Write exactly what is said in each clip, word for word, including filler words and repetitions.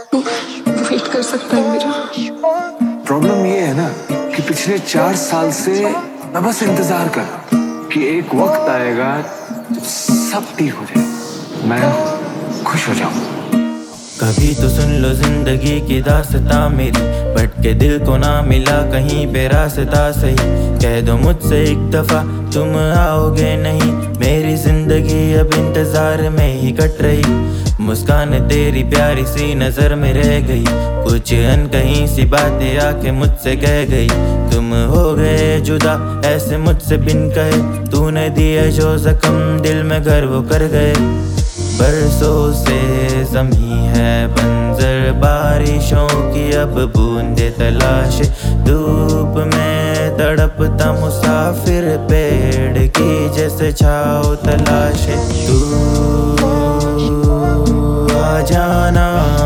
तू वेट कर सकता है मेरा? प्रॉब्लम ये है ना कि पिछले चार साल से मैं बस इंतजार कर रहा हूं कि एक वक्त आएगा जब सब ठीक हो जाए, मैं खुश हो जाऊं। कभी तो सुन लो जिंदगी की दास्तां मेरी, भटके दिल को ना मिला कहीं पे रास्ता सही। कह दो मुझसे एक दफा तुम आओगे नहीं, मेरी जिंदगी अब इंतजार में ही कट रही। मुस्कान तेरी प्यारी सी नजर में रह गई, कुछ अनकहीं सी बातें आके मुझसे कह गई। तुम हो गए जुदा ऐसे मुझसे बिन कहे, तूने दिए जो जख्म दिल में घर वो कर गए। बरसों से ज़मीं है बंजर, बारिशों की अब बूंदे तलाश, धूप में तड़पता मुसाफिर पेड़ की जैसे छाओ तलाश। तू आ जाना,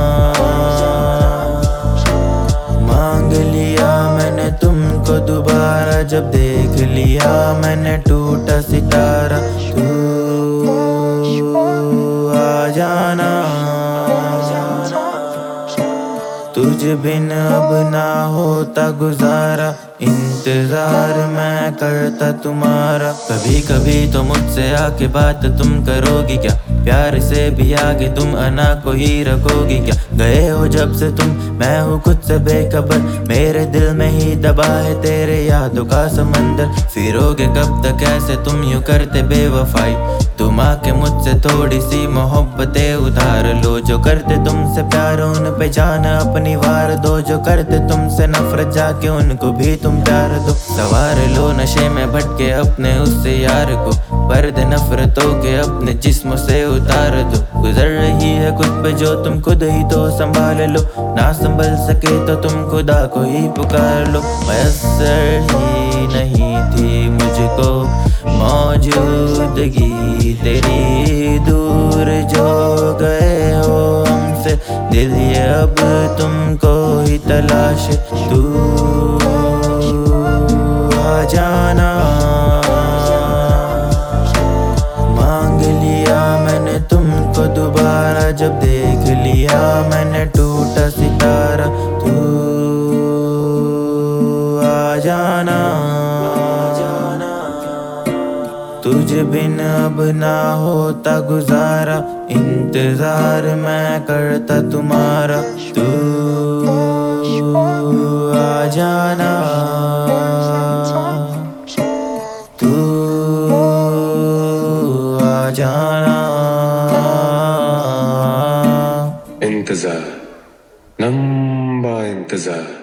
मांग लिया मैंने तुमको दोबारा, जब देख लिया मैंने टूटा सितारा। तू आ जाना, तुझ बिन अब ना होता गुजारा, इंतजार मैं करता तुम्हारा। कभी कभी तो मुझसे आके बात तुम करोगी क्या, प्यार से भी आगे तुम अना को ही रखोगी क्या। गए हो जब से तुम मैं हूँ खुद से बेखबर, मेरे दिल में ही दबा है तेरे यादों का समंदर। फिरोगे कब तक ऐसे तुम यूं करते बेवफाई, तुम आके मुझसे थोड़ी सी मोहब्बतें उधार लो। जो करते तुमसे प्यार उन पे जान अपनी वार दो, जो करते तुमसे नफरत जाके उनको भी तुम प्यार दो। सवार लो नशे में भटके अपने उससे यार को, पर्दे नफरतों के अपने जिस्म से उतार दो। गुजर रही है खुद पे जो तुम खुद ही तो संभाल लो, ना संभल सके तो तुम खुदा को ही पुकार लो। मैसर ही नहीं थी मुझको मौजूदगी तेरी, दूर जो गए हो हमसे दिल ये अब तुमको ही तलाश। तू आ जाना, मांग लिया मैंने तुमको दोबारा, जब देख लिया मैंने टूटा सितारा। तू आ जाना, तुझ बिन अब ना होता गुजारा, इंतजार मैं करता तुम्हारा। तू आ जाना, तू आ जाना। इंतजार, लंबा इंतजार।